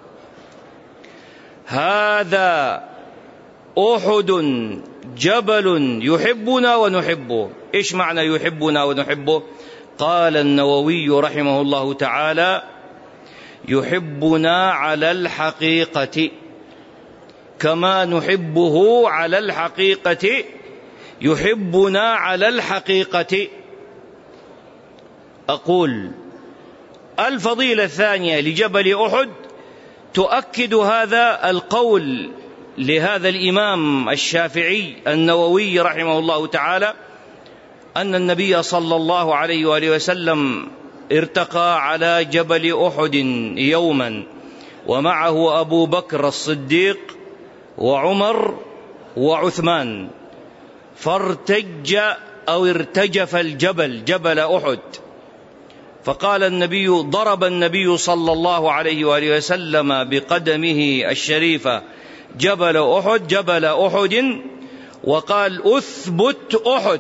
هذا أحد، جبل يحبنا ونحبه. إيش معنى يحبنا ونحبه؟ قال النووي رحمه الله تعالى: يحبنا على الحقيقة كما نحبه على الحقيقة، يحبنا على الحقيقة. أقول: الفضيلة الثانية لجبل أحد تؤكد هذا القول لهذا الإمام الشافعي النووي رحمه الله تعالى، أن النبي صلى الله عليه وآله وسلم ارتقى على جبل أحد يوما ومعه أبو بكر الصديق وعمر وعثمان، فارتج أو ارتجف الجبل، جبل أحد، فقال النبي: ضرب النبي صلى الله عليه وآله وسلم بقدمه الشريفة جبل أحد، جبل أحد، وقال: أثبت أحد،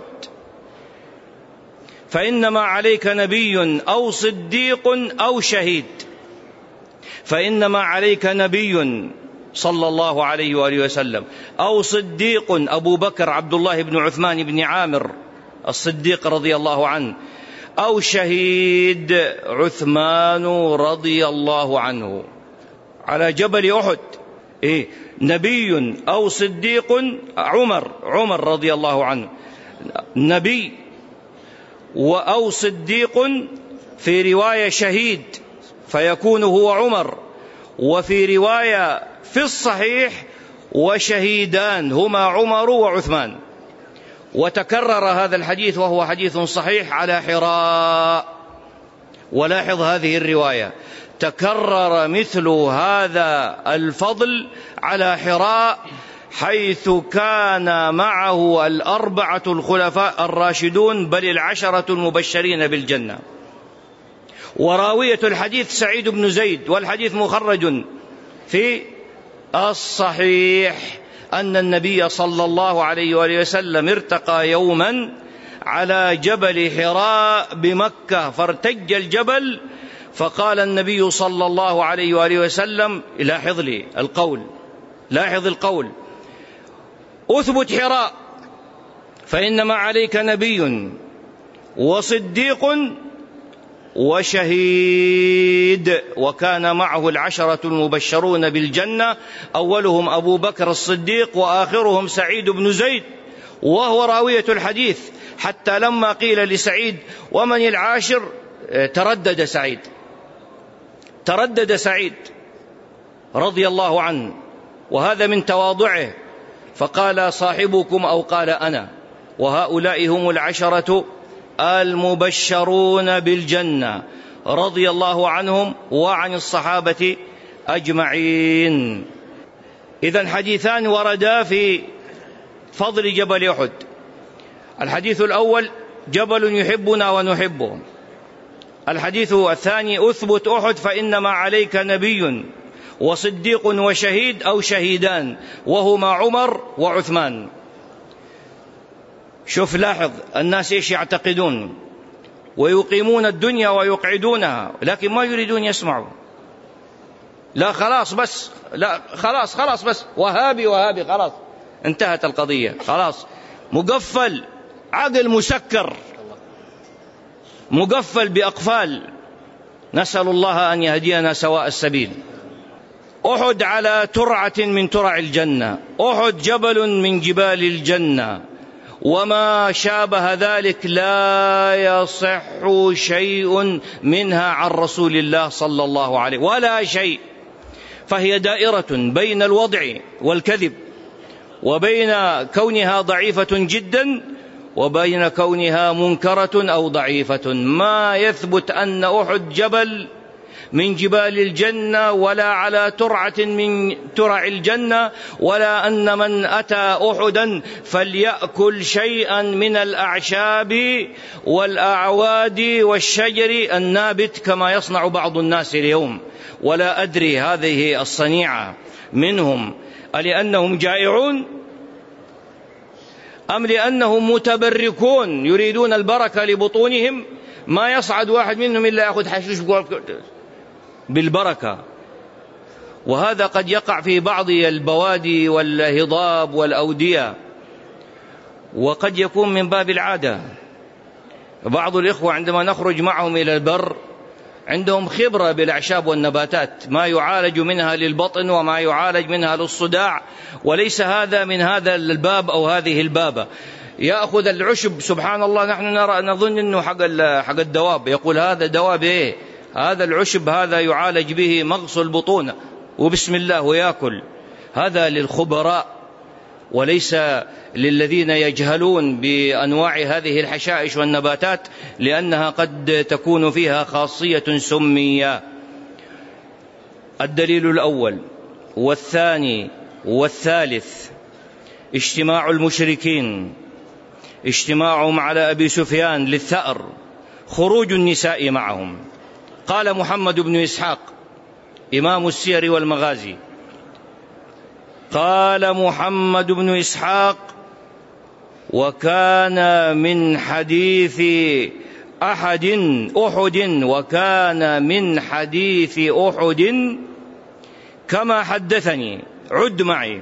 فإنما عليك نبي أو صديق أو شهيد. فإنما عليك نبي صلى الله عليه وآله وسلم أو صديق، أبو بكر عبد الله بن عثمان بن عامر الصديق رضي الله عنه، أو شهيد عثمان رضي الله عنه، على جبل أحد. إيه؟ نبي أو صديق، عمر عمر رضي الله عنه نبي، أو صديق، في رواية شهيد فيكون هو عمر، وفي رواية في الصحيح وشهيدان هما عمر وعثمان. وتكرر هذا الحديث وهو حديث صحيح على حراء. ولاحظ هذه الرواية: تكرر مثل هذا الفضل على حراء، حيث كان معه الأربعة الخلفاء الراشدون، بل العشرة المبشرين بالجنة. وراوية الحديث سعيد بن زيد، والحديث مخرج في الصحيح، أن النبي صلى الله عليه وآله وسلم ارتقى يوما على جبل حراء بمكة، فارتج الجبل، فقال النبي صلى الله عليه وآله وسلم: لاحظ لي القول، لاحظ القول: أثبت حراء، فإنما عليك نبي وصديق وشهيد. وكان معه العشرة المبشرون بالجنة، أولهم أبو بكر الصديق وآخرهم سعيد بن زيد، وهو راوية الحديث، حتى لما قيل لسعيد ومن العاشر تردد سعيد تردد سعيد رضي الله عنه، وهذا من تواضعه، فقال صاحبكم أو قال أنا، وهؤلاء هم العشرة المبشرون بالجنة رضي الله عنهم وعن الصحابة أجمعين. إذن حديثان وردا في فضل جبل أحد. الحديث الأول جبل يحبنا ونحبه. الحديث الثاني أثبت أحد فإنما عليك نبي وصديق وشهيد أو شهيدان، وهما عمر وعثمان. شوف لاحظ الناس إيش يعتقدون، ويقيمون الدنيا ويقعدونها، لكن ما يريدون يسمعوا. لا خلاص بس، لا خلاص خلاص بس، وهابي وهابي، خلاص انتهت القضية، خلاص مقفل، عقل مسكر مقفل بأقفال. نسأل الله أن يهدينا سواء السبيل. أحد على ترعة من ترع الجنة، أحد جبل من جبال الجنة، وما شابه ذلك لا يصح شيء منها عن رسول الله صلى الله عليه وسلم، ولا شيء. فهي دائرة بين الوضع والكذب، وبين كونها ضعيفة جدا وبين كونها منكرة أو ضعيفة. ما يثبت أن أحد جبل من جبال الجنة، ولا على ترعة من ترع الجنة، ولا أن من أتى أحدا فليأكل شيئا من الأعشاب والأعواد والشجر النابت كما يصنع بعض الناس اليوم. ولا أدري هذه الصنيعة منهم لأنهم جائعون أم لأنهم متبركون يريدون البركة لبطونهم. ما يصعد واحد منهم إلا يأخذ حشيش بالبركة. وهذا قد يقع في بعض البوادي والهضاب والأودية، وقد يكون من باب العادة. بعض الإخوة عندما نخرج معهم إلى البر عندهم خبرة بالأعشاب والنباتات، ما يعالج منها للبطن وما يعالج منها للصداع، وليس هذا من هذا الباب أو هذه البابة. يأخذ العشب، سبحان الله، نحن نرى نظن أنه حق حق الدواب، يقول هذا دواب إيه، هذا العشب هذا يعالج به مغص البطون، وبسم الله ويأكل. هذا للخبراء وليس للذين يجهلون بأنواع هذه الحشائش والنباتات، لأنها قد تكون فيها خاصية سمية. الدليل الأول والثاني والثالث اجتماع المشركين، اجتماعهم على أبي سفيان للثأر، خروج النساء معهم. قال محمد بن إسحاق إمام السير والمغازي، قال محمد بن إسحاق: وكان من حديث أحد أحد وكان من حديث أحد كما حدثني. عد معي.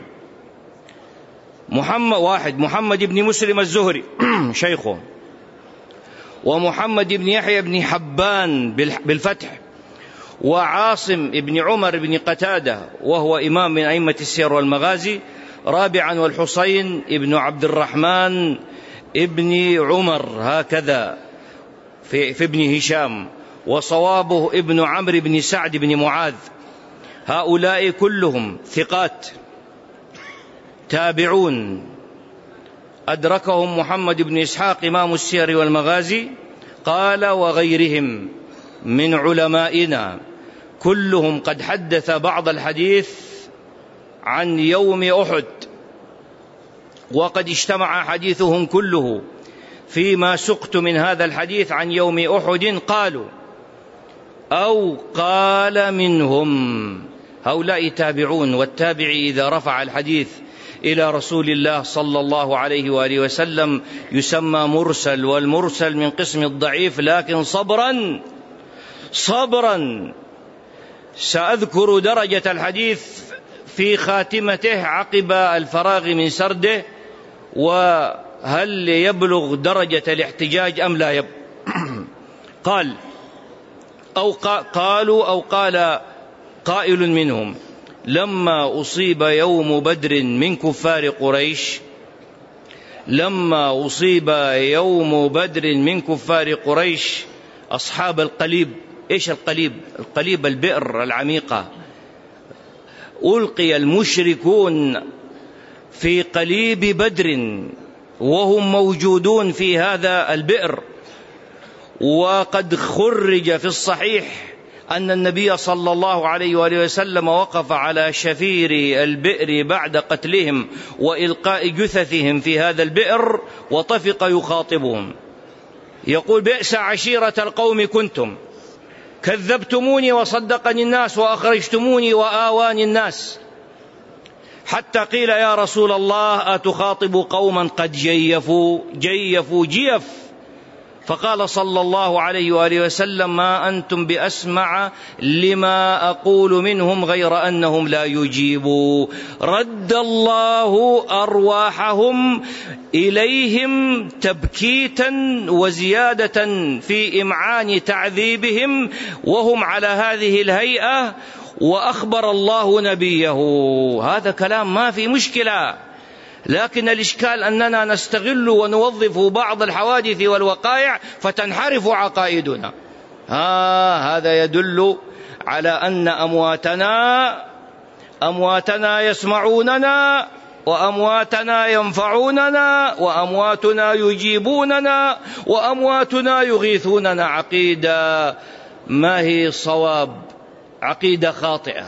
محمد واحد محمد بن مسلم الزهري شيخه، ومحمد بن يحيى بن حبان بالفتح، وعاصم بن عمر بن قتادة وهو إمام من أئمة السير والمغازي رابعا، والحسين بن عبد الرحمن ابن عمر هكذا في, في ابن هشام، وصوابه ابن عمرو بن سعد بن معاذ. هؤلاء كلهم ثقات تابعون أدركهم محمد بن إسحاق إمام السير والمغازي. قال: وغيرهم من علمائنا كلهم قد حدث بعض الحديث عن يوم أحد، وقد اجتمع حديثهم كله فيما سقت من هذا الحديث عن يوم أحد. قالوا أو قال منهم. هؤلاء تابعون، والتابعي إذا رفع الحديث إلى رسول الله صلى الله عليه وآله وسلم يسمى مرسل، والمرسل من قسم الضعيف. لكن صبرا صبرا سأذكر درجة الحديث في خاتمته عقب الفراغ من سرده، هل يبلغ درجة الاحتجاج أم لا يبلغ؟ قال أو قالوا أو قال قائل منهم: لما أصيب يوم بدر من كفار قريش لما أصيب يوم بدر من كفار قريش أصحاب القليب. إيش القليب؟ القليب البئر العميقة. ألقي المشركون في قليب بدر وهم موجودون في هذا البئر، وقد خرج في الصحيح أن النبي صلى الله عليه وآله وسلم وقف على شفير البئر بعد قتلهم وإلقاء جثثهم في هذا البئر، وطفق يخاطبهم يقول: بئس عشيرة القوم كنتم، كذبتموني وصدقني الناس، وأخرجتموني وآواني الناس، حتى قيل: يا رسول الله أتخاطب قوما قد جيفوا جيفوا جيف؟ فقال صلى الله عليه وآله وسلم: ما أنتم بأسمع لما أقول منهم غير أنهم لا يجيبوا. رد الله أرواحهم إليهم تبكيتا وزيادة في إمعان تعذيبهم وهم على هذه الهيئة، وأخبر الله نبيه. هذا كلام ما في مشكلة، لكن الإشكال أننا نستغل ونوظف بعض الحوادث والوقائع فتنحرف عقائدنا. ها هذا يدل على أن أمواتنا أمواتنا يسمعوننا، وأمواتنا ينفعوننا، وأمواتنا يجيبوننا، وأمواتنا يغيثوننا. عقيدة ما هي صواب، عقيدة خاطئة.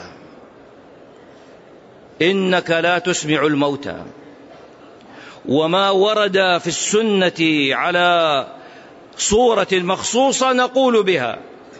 إنك لا تسمع الموتى. وما ورد في السنة على صورة مخصوصة نقول بها،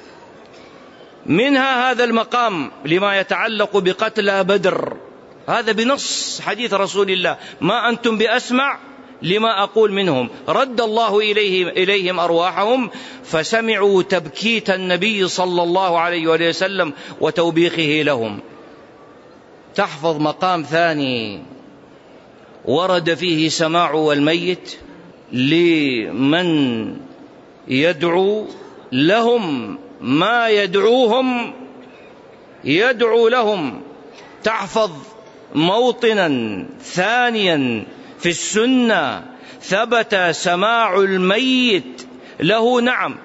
منها هذا المقام لما يتعلق بقتلى بدر، هذا بنص حديث رسول الله: ما أنتم بأسمع لما أقول منهم. رد الله إليهم, إليهم أرواحهم فسمعوا تبكيت النبي صلى الله عليه وسلم وتوبيخه لهم. تحفظ مقام ثاني ورد فيه سماع الميت لمن يدعو لهم ما يدعوهم يدعو لهم. تحفظ موطنا ثانيا في السنة ثبت سماع الميت له. نعم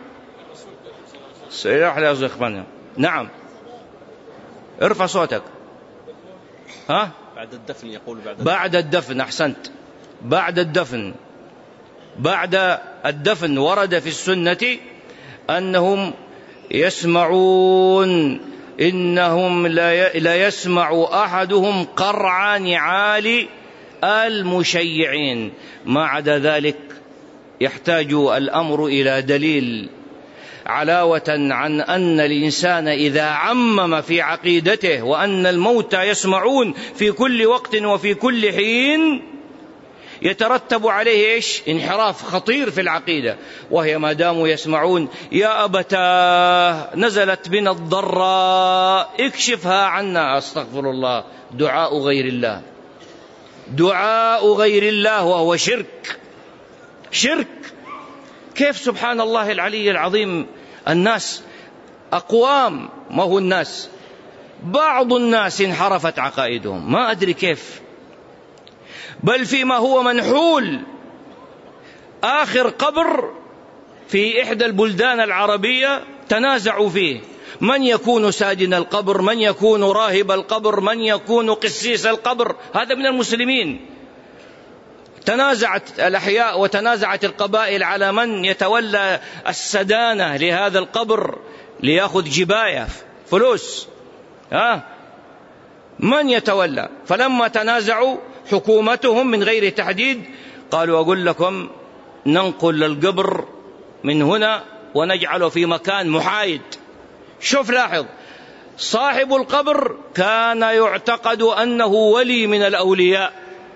سيحلى يا إخواننا. نعم ارفع صوتك. ها بعد الدفن يقول بعد الدفن. بعد الدفن. أحسنت. بعد الدفن بعد الدفن ورد في السنة أنهم يسمعون، إنهم لا يسمع أحدهم قرع نعال المشيعين. ما عدا ذلك يحتاج الأمر إلى دليل، علاوة عن أن الإنسان إذا عمم في عقيدته وأن الموتى يسمعون في كل وقت وفي كل حين يترتب عليه إيش؟ انحراف خطير في العقيدة، وهي ما داموا يسمعون: يا أبتاه نزلت بنا الضراء اكشفها عنا. أستغفر الله. دعاء غير الله، دعاء غير الله، وهو شرك. شرك. كيف سبحان الله العلي العظيم الناس أقوام، ما هو الناس، بعض الناس انحرفت عقائدهم ما أدري كيف، بل فيما هو منحول. آخر قبر في إحدى البلدان العربية تنازعوا فيه من يكون ساجن القبر، من يكون راهب القبر، من يكون قسيس القبر. هذا من المسلمين. تنازعت الأحياء وتنازعت القبائل على من يتولى السدانة لهذا القبر ليأخذ جباية فلوس. ها من يتولى؟ فلما تنازعوا حكومتهم من غير تحديد قالوا: أقول لكم ننقل القبر من هنا ونجعله في مكان محايد. شوف لاحظ، صاحب القبر كان يعتقد أنه ولي من الأولياء،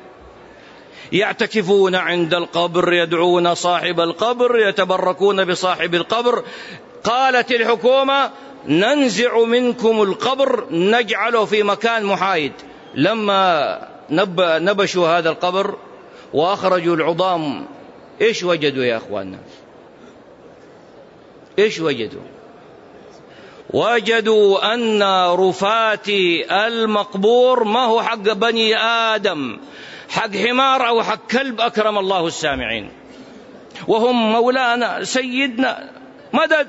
يعتكفون عند القبر، يدعون صاحب القبر، يتبركون بصاحب القبر. قالت الحكومة: ننزع منكم القبر نجعله في مكان محايد. لما نبشوا هذا القبر وأخرجوا العظام، إيش وجدوا يا أخواننا؟ إيش وجدوا؟ وجدوا أن رفات المقبور ما هو حق بني آدم، حق حمار أو حق كلب، أكرم الله السامعين، وهم مولانا سيدنا مدد.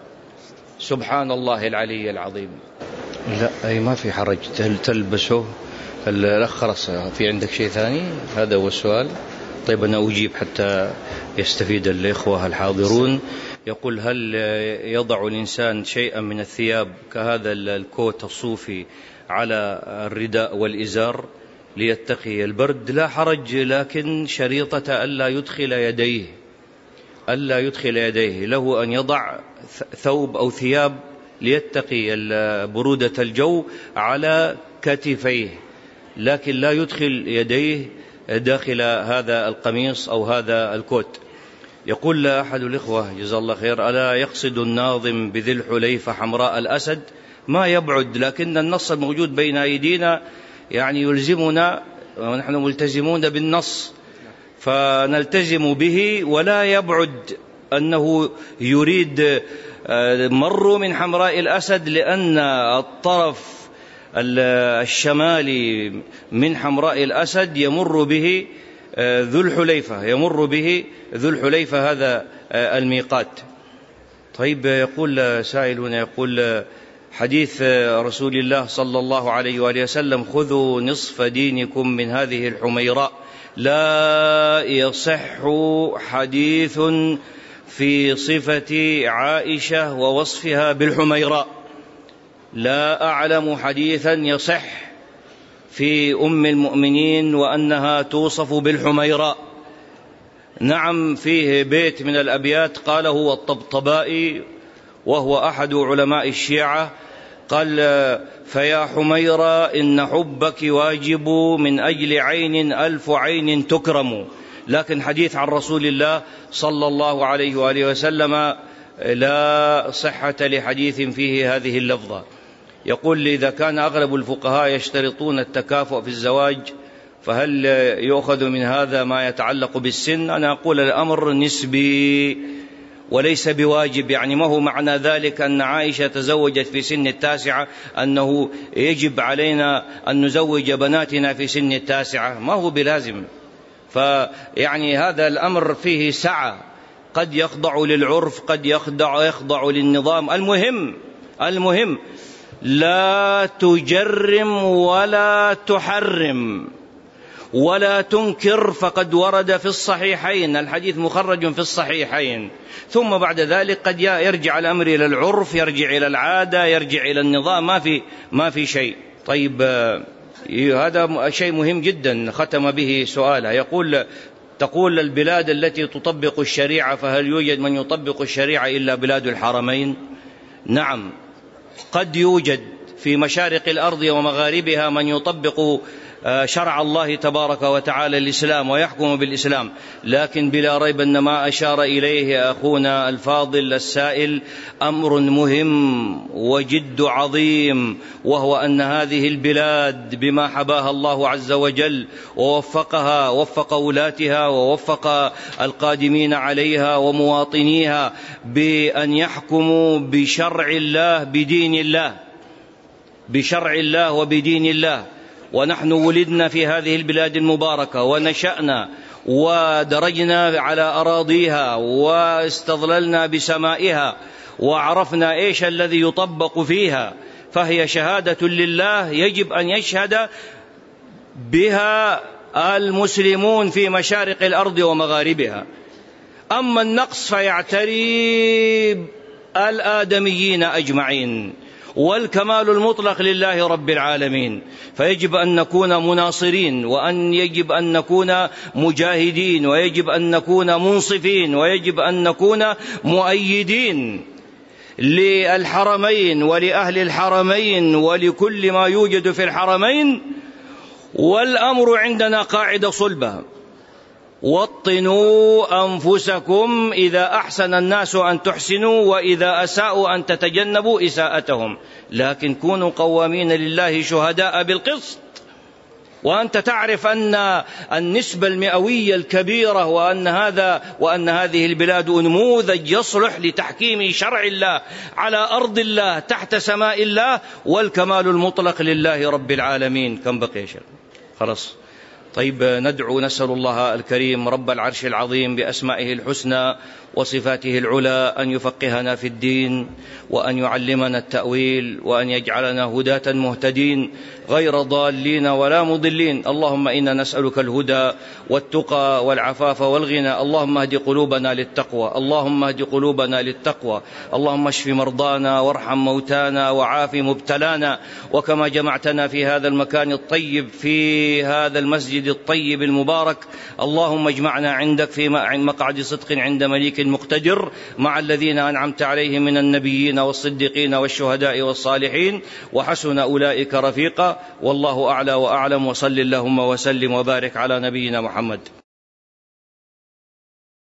سبحان الله العلي العظيم. لا أي ما في حرج، تلبسه الأخ. خلاص، في عندك شيء ثاني؟ هذا هو السؤال. طيب أنا أجيب حتى يستفيد الإخوة الحاضرون. يقول: هل يضع الإنسان شيئا من الثياب كهذا الكوت الصوفي على الرداء والإزار ليتقي البرد؟ لا حرج، لكن شريطة ألا يدخل يديه ألا يدخل يديه له أن يضع ثوب أو ثياب ليتقي برودة الجو على كتفيه، لكن لا يدخل يديه داخل هذا القميص أو هذا الكوت. يقول أحد الإخوة جزاه الله خير: ألا يقصد الناظم بذي الحليفة حمراء الأسد؟ ما يبعد، لكن النص الموجود بين أيدينا يعني يلزمنا، ونحن ملتزمون بالنص فنلتزم به، ولا يبعد أنه يريد مر من حمراء الأسد، لأن الطرف الشمالي من حمراء الأسد يمر به ذو الحليفة يمر به ذو الحليفة هذا الميقات. طيب، يقول سائلنا، يقول: حديث رسول الله صلى الله عليه وآله وسلم: خذوا نصف دينكم من هذه الحميراء، لا يصح حديث في صفة عائشة ووصفها بالحميراء. لا أعلم حديثا يصح في أم المؤمنين وأنها توصف بالحميراء. نعم، فيه بيت من الأبيات قاله الطبطبائي وهو أحد علماء الشيعة، قال: فيا حميرة إن حبك واجب، من أجل عين ألف عين تكرم. لكن حديث عن رسول الله صلى الله عليه وآله وسلم لا صحة لحديث فيه هذه اللفظة. يقول: إذا كان أغلب الفقهاء يشترطون التكافؤ في الزواج، فهل يؤخذ من هذا ما يتعلق بالسن؟ أنا أقول الأمر نسبي وليس بواجب. يعني ما هو معنى ذلك أن عائشة تزوجت في سن التاسعة أنه يجب علينا أن نزوج بناتنا في سن التاسعة؟ ما هو بلازم. فيعني هذا الأمر فيه سعة، قد يخضع للعرف، قد يخضع, يخضع للنظام. المهم المهم لا تجرم ولا تحرم ولا تنكر، فقد ورد في الصحيحين، الحديث مخرج في الصحيحين. ثم بعد ذلك قد يرجع الأمر إلى العرف، يرجع إلى العادة، يرجع إلى النظام، ما في ما في شيء. طيب، هذا شيء مهم جدا ختم به سؤاله. يقول: تقول البلاد التي تطبق الشريعة، فهل يوجد من يطبق الشريعة إلا بلاد الحرمين؟ نعم، قد يوجد في مشارق الأرض ومغاربها من يطبق شرع الله تبارك وتعالى الإسلام ويحكم بالإسلام، لكن بلا ريب أن ما أشار إليه أخونا الفاضل السائل أمر مهم وجد عظيم، وهو أن هذه البلاد بما حباها الله عز وجل ووفقها، وفق ولاتها ووفق القادمين عليها ومواطنيها بأن يحكموا بشرع الله بدين الله بشرع الله وبدين الله. ونحن ولدنا في هذه البلاد المباركة ونشأنا ودرجنا على أراضيها واستظللنا بسمائها وعرفنا إيش الذي يطبق فيها، فهي شهادة لله يجب أن يشهد بها المسلمون في مشارق الأرض ومغاربها. أما النقص فيعتري الآدميين أجمعين، والكمال المطلق لله رب العالمين. فيجب أن نكون مناصرين، وأن يجب أن نكون مجاهدين، ويجب أن نكون منصفين، ويجب أن نكون مؤيدين للحرمين ولأهل الحرمين ولكل ما يوجد في الحرمين. والأمر عندنا قاعدة صلبة: وطنوا أنفسكم، إذا أحسن الناس أن تحسنوا، وإذا أساءوا أن تتجنبوا إساءتهم، لكن كونوا قوامين لله شهداء بالقسط، وأنت تعرف أن النسبة المئوية الكبيرة وأن هذا وأن هذه البلاد نموذج يصلح لتحكيم شرع الله على أرض الله تحت سماء الله، والكمال المطلق لله رب العالمين. كم بقي شيء؟ خلاص. طيب ندعو نسأل الله الكريم رب العرش العظيم بأسمائه الحسنى وصفاته العلى أن يفقهنا في الدين، وأن يعلمنا التأويل، وأن يجعلنا هداة مهتدين غير ضالين ولا مضلين. اللهم إنا نسألك الهدى والتقى والعفاف والغنى. اللهم اهد قلوبنا للتقوى، اللهم اهد قلوبنا للتقوى. اللهم اشف مرضانا وارحم موتانا وعاف مبتلانا. وكما جمعتنا في هذا المكان الطيب في هذا المسجد الطيب المبارك، اللهم اجمعنا عندك في مقعد صدق عند مليك مقتدر مع الذين أنعمت عليهم من النبيين والصديقين والشهداء والصالحين، وحسن أولئك رفيقا. والله أعلى وأعلم. وصل اللهم وسلم وبارك على نبينا محمد.